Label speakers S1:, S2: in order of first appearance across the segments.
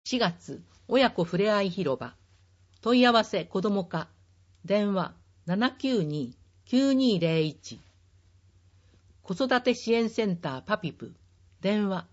S1: 4月、親子ふれあい広場。問い合わせ子ども課。電話792-9201。子育て支援センターパピプ。電話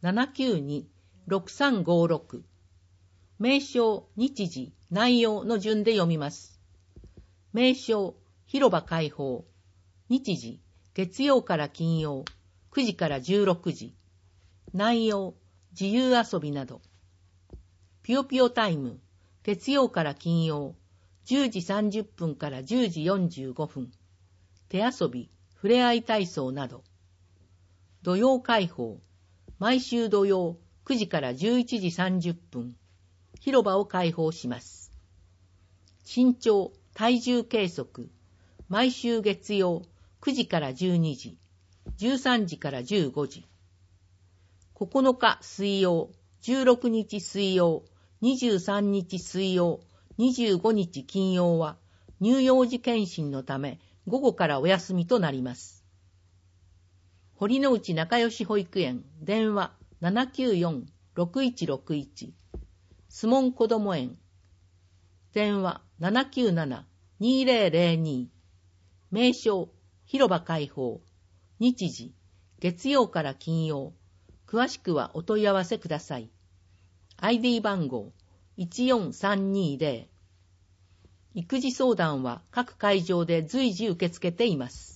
S1: 792-6356。名称、日時、内容の順で読みます。名称、広場開放。日時、月曜から金曜、9時から16時。内容、自由遊びなど。ぴよぴよタイム、月曜から金曜、10時30分から10時45分。手遊び、ふれあい体操など。土曜開放、毎週土曜9時から11時30分。広場を開放します。身長、体重計測、毎週月曜9時から12時、13時から15時。9日水曜、16日水曜、23日水曜、25日金曜は乳幼児検診のため午後からお休みとなります。堀之内仲良し保育園、電話794-6161。スモンこども園、電話797-2002。名称、広場開放。日時、月曜から金曜。詳しくはお問い合わせください。ID 番号14320。育児相談は各会場で随時受け付けています。